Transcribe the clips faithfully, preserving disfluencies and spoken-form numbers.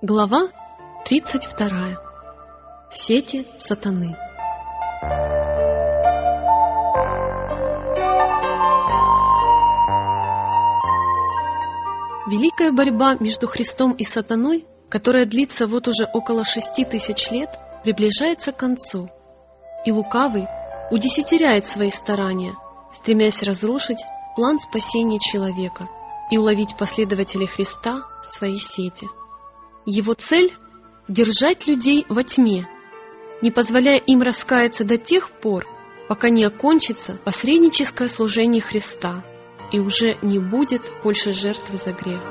Глава тридцать вторая. Сети сатаны. Великая борьба между Христом и сатаной, которая длится вот уже около шести тысяч лет, приближается к концу, и лукавый удесятеряет свои старания, стремясь разрушить план спасения человека и уловить последователей Христа в свои сети. Его цель — держать людей во тьме, не позволяя им раскаяться до тех пор, пока не окончится посредническое служение Христа и уже не будет больше жертвы за грех.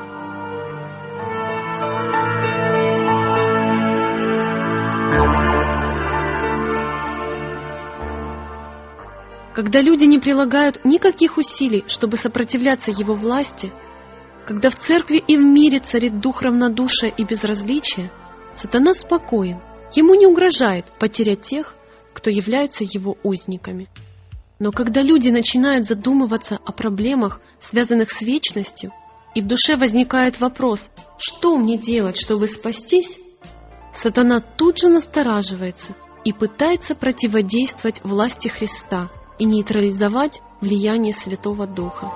Когда люди не прилагают никаких усилий, чтобы сопротивляться его власти, когда в церкви и в мире царит дух равнодушия и безразличия, сатана спокоен, ему не угрожает потеря тех, кто являются его узниками. Но когда люди начинают задумываться о проблемах, связанных с вечностью, и в душе возникает вопрос, что мне делать, чтобы спастись, сатана тут же настораживается и пытается противодействовать власти Христа и нейтрализовать влияние Святого Духа.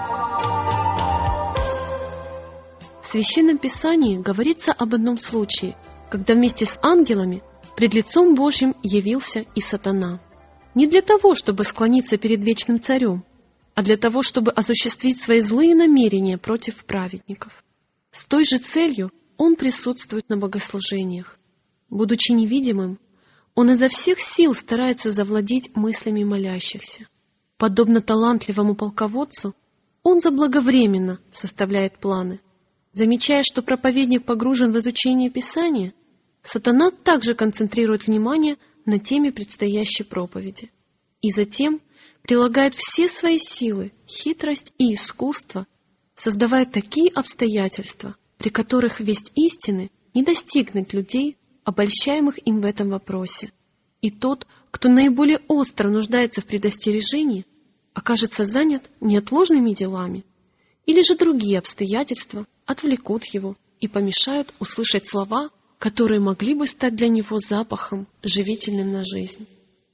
В Священном Писании говорится об одном случае, когда вместе с ангелами пред лицом Божьим явился и сатана. Не для того, чтобы склониться перед вечным царем, а для того, чтобы осуществить свои злые намерения против праведников. С той же целью он присутствует на богослужениях. Будучи невидимым, он изо всех сил старается завладеть мыслями молящихся. Подобно талантливому полководцу, он заблаговременно составляет планы. Замечая, что проповедник погружен в изучение Писания, сатана также концентрирует внимание на теме предстоящей проповеди. И затем прилагает все свои силы, хитрость и искусство, создавая такие обстоятельства, при которых весть истины не достигнет людей, обольщаемых им в этом вопросе. И тот, кто наиболее остро нуждается в предостережении, окажется занят неотложными делами, или же другие обстоятельства отвлекут его и помешают услышать слова, которые могли бы стать для него запахом, живительным на жизнь.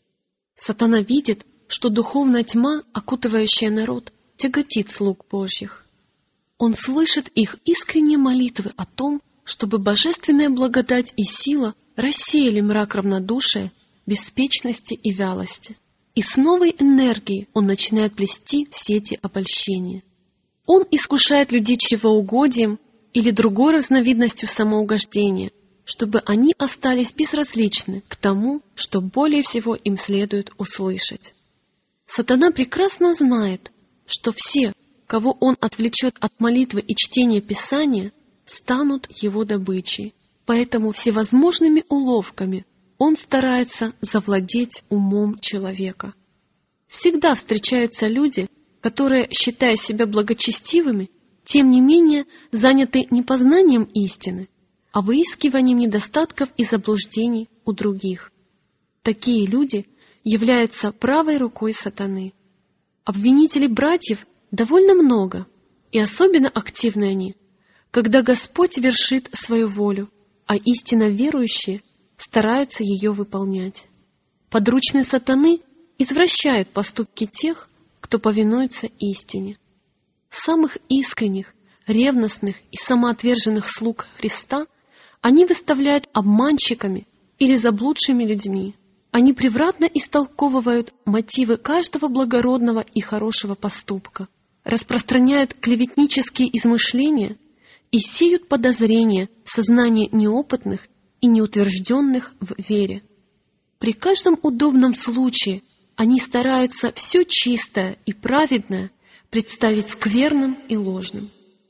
Сатана видит, что духовная тьма, окутывающая народ, тяготит слуг Божьих. Он слышит их искренние молитвы о том, чтобы божественная благодать и сила рассеяли мрак равнодушия, беспечности и вялости. И с новой энергией он начинает плести сети обольщения. Он искушает людей чревоугодием или другой разновидностью самоугождения, чтобы они остались безразличны к тому, что более всего им следует услышать. Сатана прекрасно знает, что все, кого он отвлечет от молитвы и чтения Писания, станут его добычей. Поэтому всевозможными уловками он старается завладеть умом человека. Всегда встречаются люди, которые, считая себя благочестивыми, тем не менее заняты не познанием истины, а выискиванием недостатков и заблуждений у других. Такие люди являются правой рукой сатаны. Обвинителей братьев довольно много, и особенно активны они, когда Господь вершит свою волю, а истинно верующие стараются ее выполнять. Подручные сатаны извращают поступки тех, кто повинуется истине. Самых искренних, ревностных и самоотверженных слуг Христа они выставляют обманщиками или заблудшими людьми. Они превратно истолковывают мотивы каждого благородного и хорошего поступка, распространяют клеветнические измышления и сеют подозрения в сознании неопытных и неутвержденных в вере. При каждом удобном случае они стараются все чистое и праведное представить скверным и ложным.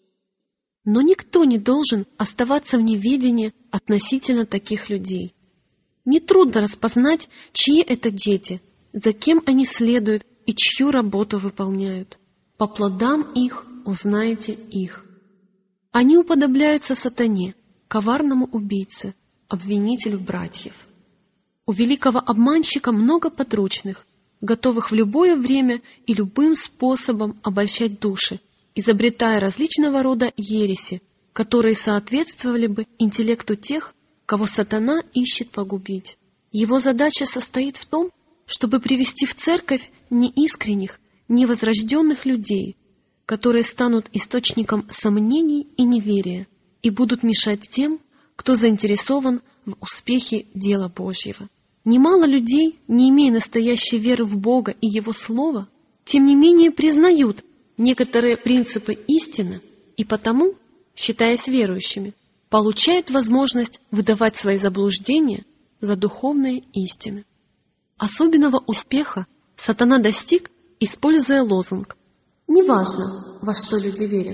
Но никто не должен оставаться в неведении относительно таких людей. Нетрудно распознать, чьи это дети, за кем они следуют и чью работу выполняют. По плодам их узнаете их. Они уподобляются сатане, коварному убийце, обвинителю братьев. У великого обманщика много подручных, готовых в любое время и любым способом обольщать души, изобретая различного рода ереси, которые соответствовали бы интеллекту тех, кого сатана ищет погубить. Его задача состоит в том, чтобы привести в церковь неискренних, невозрожденных людей, которые станут источником сомнений и неверия и будут мешать тем, кто заинтересован в успехе дела Божьего. Немало людей, не имея настоящей веры в Бога и Его Слово, тем не менее признают некоторые принципы истины и потому, считаясь верующими, получают возможность выдавать свои заблуждения за духовные истины. Особенного успеха сатана достиг, используя лозунг «Неважно, во что люди верят».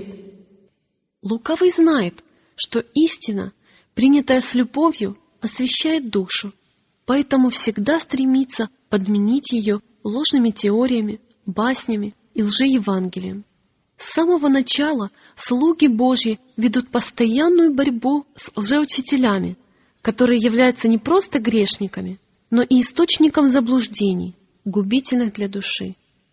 Лукавый знает, что истина, принятая с любовью, освящает душу, поэтому всегда стремится подменить ее ложными теориями, баснями и лжеевангелием. С самого начала слуги Божьи ведут постоянную борьбу с лжеучителями, которые являются не просто грешниками, но и источником заблуждений, губительных для души.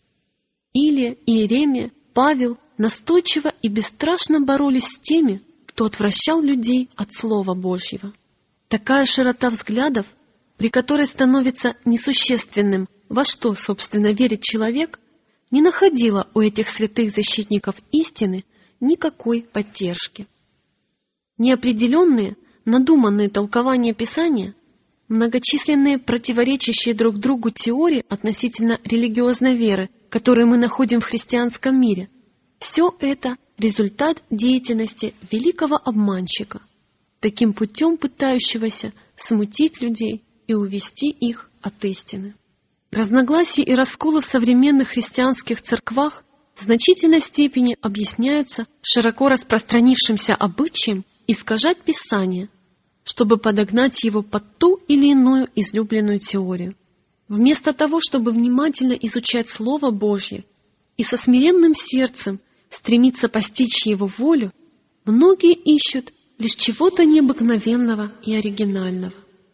Илия, Иеремия, Павел настойчиво и бесстрашно боролись с теми, кто отвращал людей от Слова Божьего. Такая широта взглядов, при которой становится несущественным, во что, собственно, верит человек, не находила у этих святых защитников истины никакой поддержки. Неопределенные, надуманные толкования Писания, многочисленные противоречащие друг другу теории относительно религиозной веры, которые мы находим в христианском мире, все это результат деятельности великого обманщика, таким путем пытающегося смутить людей и увести их от истины. Разногласия и расколы в современных христианских церквах в значительной степени объясняются широко распространившимся обычаем искажать Писание, чтобы подогнать его под ту или иную излюбленную теорию. Вместо того, чтобы внимательно изучать Слово Божье и со смиренным сердцем стремиться постичь Его волю, многие ищут лишь чего-то необыкновенного и оригинального.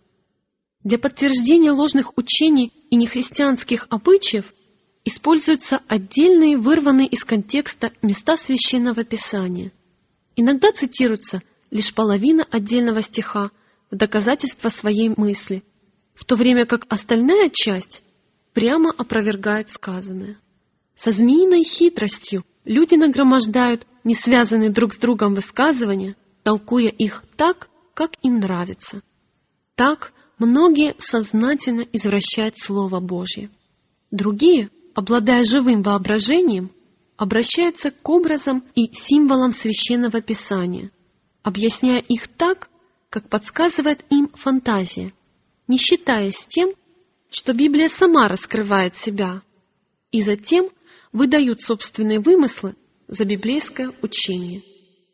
Для подтверждения ложных учений и нехристианских обычаев используются отдельные, вырванные из контекста места Священного Писания. Иногда цитируется лишь половина отдельного стиха в доказательство своей мысли, в то время как остальная часть прямо опровергает сказанное. Со змеиной хитростью люди нагромождают несвязанные друг с другом высказывания, толкуя их так, как им нравится. Так многие сознательно извращают Слово Божье. Другие, обладая живым воображением, обращаются к образам и символам Священного Писания, объясняя их так, как подсказывает им фантазия, не считаясь тем, что Библия сама раскрывает себя, и затем выдают собственные вымыслы за библейское учение.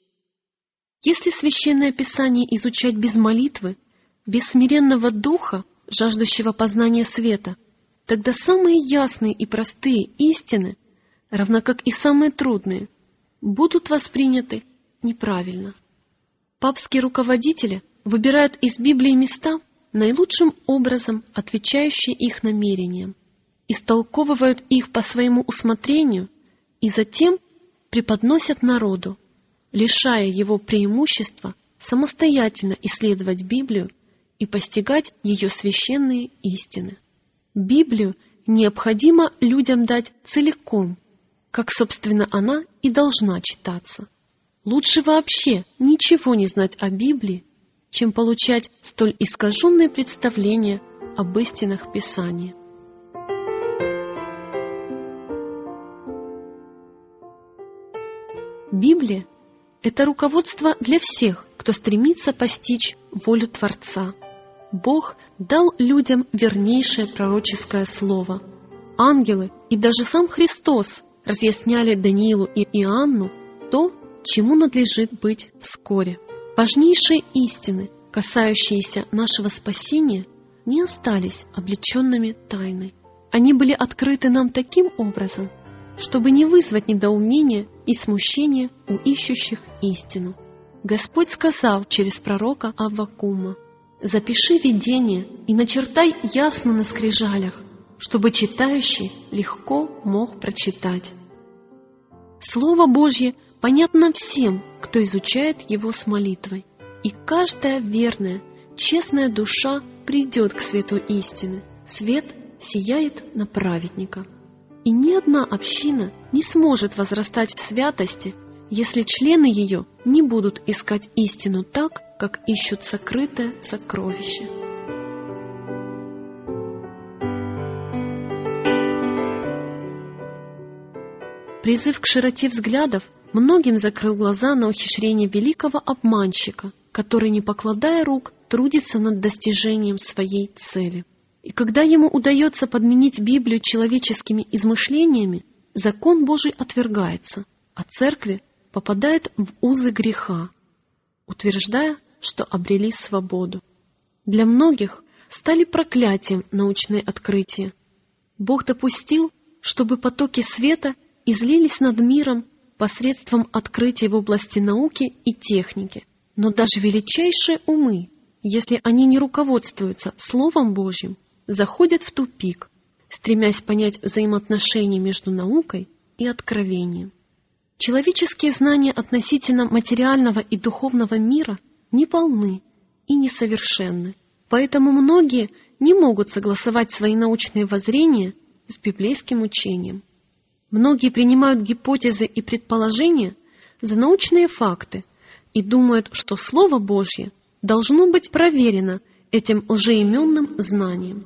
Если Священное Писание изучать без молитвы, без смиренного духа, жаждущего познания света, тогда самые ясные и простые истины, равно как и самые трудные, будут восприняты неправильно. Папские руководители выбирают из Библии места, наилучшим образом отвечающие их намерениям, истолковывают их по своему усмотрению и затем преподносят народу, лишая его преимущества самостоятельно исследовать Библию и постигать ее священные истины. Библию необходимо людям дать целиком, как, собственно, она и должна читаться. Лучше вообще ничего не знать о Библии, чем получать столь искаженные представления об истинах Писания. Библия — это руководство для всех, кто стремится постичь волю Творца. Бог дал людям вернейшее пророческое слово. Ангелы и даже сам Христос разъясняли Даниилу и Иоанну то, чему надлежит быть вскоре. Важнейшие истины, касающиеся нашего спасения, не остались облеченными тайной. Они были открыты нам таким образом, чтобы не вызвать недоумения и смущения у ищущих истину. Господь сказал через пророка Аввакума: «Запиши видение и начертай ясно на скрижалях, чтобы читающий легко мог прочитать». Слово Божье понятно всем, кто изучает его с молитвой. И каждая верная, честная душа придет к свету истины. Свет сияет на праведника. И ни одна община не сможет возрастать в святости, если члены ее не будут искать истину так, как ищут сокрытое сокровище. Призыв к широте взглядов многим закрыл глаза на ухищрение великого обманщика, который, не покладая рук, трудится над достижением своей цели. И когда ему удается подменить Библию человеческими измышлениями, закон Божий отвергается, а церкви попадает в узы греха, утверждая, что обрели свободу. Для многих стали проклятием научные открытия. Бог допустил, чтобы потоки света излились над миром посредством открытий в области науки и техники. Но даже величайшие умы, если они не руководствуются Словом Божьим, заходят в тупик, стремясь понять взаимоотношения между наукой и откровением. Человеческие знания относительно материального и духовного мира не полны и несовершенны, поэтому многие не могут согласовать свои научные воззрения с библейским учением. Многие принимают гипотезы и предположения за научные факты и думают, что Слово Божье должно быть проверено этим лжеименным знанием.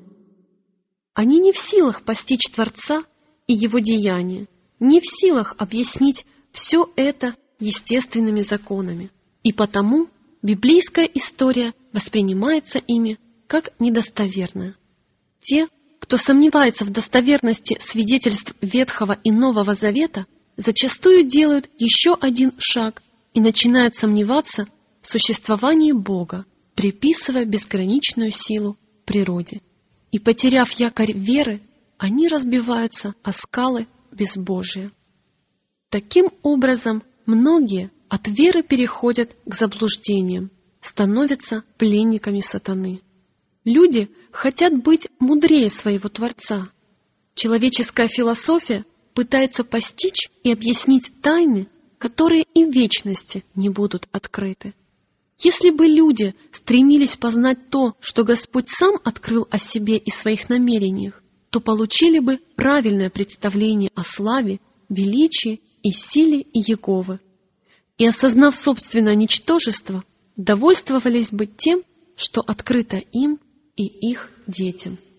Они не в силах постичь Творца и Его деяния, не в силах объяснить все это естественными законами, и потому библейская история воспринимается ими как недостоверная. Те, кто сомневается в достоверности свидетельств Ветхого и Нового Завета, зачастую делают еще один шаг и начинают сомневаться в существовании Бога, приписывая безграничную силу природе. И, потеряв якорь веры, они разбиваются о скалы безбожия. Таким образом, многие от веры переходят к заблуждениям, становятся пленниками сатаны. Люди хотят быть мудрее своего Творца. Человеческая философия пытается постичь и объяснить тайны, которые и в вечности не будут открыты. Если бы люди стремились познать то, что Господь сам открыл о себе и своих намерениях, то получили бы правильное представление о славе, величии и силе Иеговы. И, осознав собственное ничтожество, довольствовались бы тем, что открыто им и их детям.